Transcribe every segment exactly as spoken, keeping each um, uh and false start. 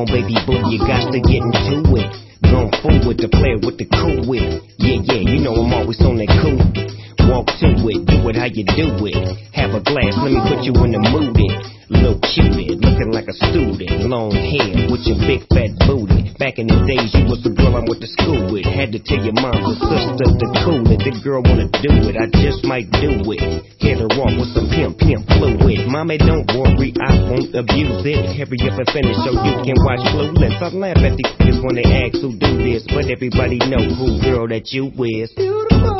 on, baby boo, you got to get into it. Going forward to play with the cool wit. Yeah, yeah, you know I'm always on that cool. Walk to it, do it how you do it. Have a glass, let me put you in the mood. Little cutie, looking like a student. Long hair with your big fat booty. Back in the days, you was the girl I went to school with. Had to tell your mom or sister to cool it. The girl wanna do it, I just might do it. Hit her off with some pimp, pimp fluid. Mommy, don't worry, I won't abuse it. Hurry up and finish so you can watch Clueless. I laugh at these kids when they ask who do this, but everybody know who girl that you is. Beautiful.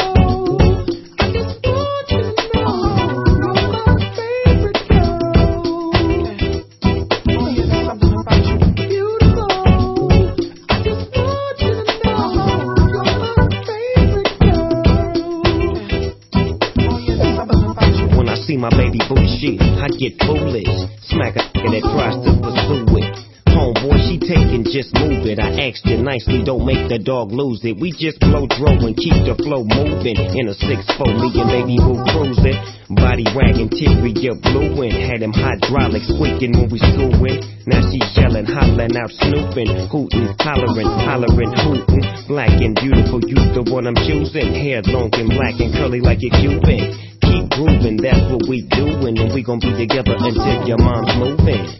See my baby boo shit, I get foolish. Smack a nigga that tries to pursue it. Homeboy, she taking, just move it. I asked you nicely, don't make the dog lose it. We just blow dro and keep the flow moving. In a six four, me and baby boo cruising. Body wagging, interior blueing. Had them hydraulics squeaking when we screwing. Now she yelling, hollering out, snooping, hooting, hollering, hollering, hooting. Black and beautiful, you the one I'm choosing. Hair long and black and curly like a Cuban. Keep grooving, that's what we doing, and we gon' be together until your mom's moving.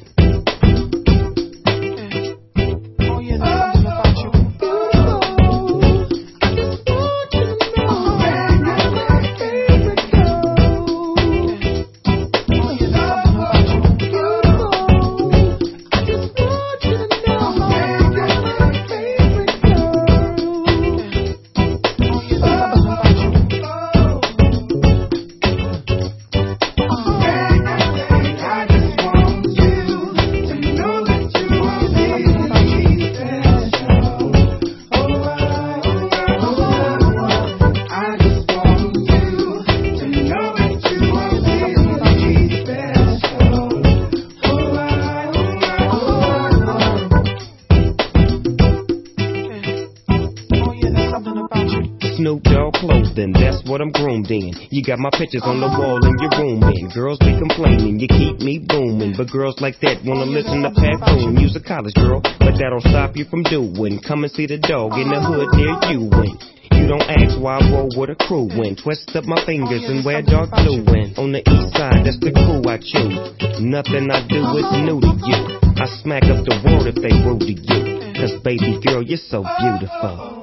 Snoop Dogg clothing, that's what I'm groomed in. You got my pictures on the wall in your room, and girls be complaining, you keep me booming. But girls like that wanna listen to Pat Boone. You's a college girl, but that don't stop you from doing. Come and see the dog in the hood near you when you don't ask why I roll with a crew when twist up my fingers and wear dark blue when on the east side, that's the crew I choose. Nothing I do is new to you. I smack up the world if they rude to you. Cause baby girl, you're so beautiful.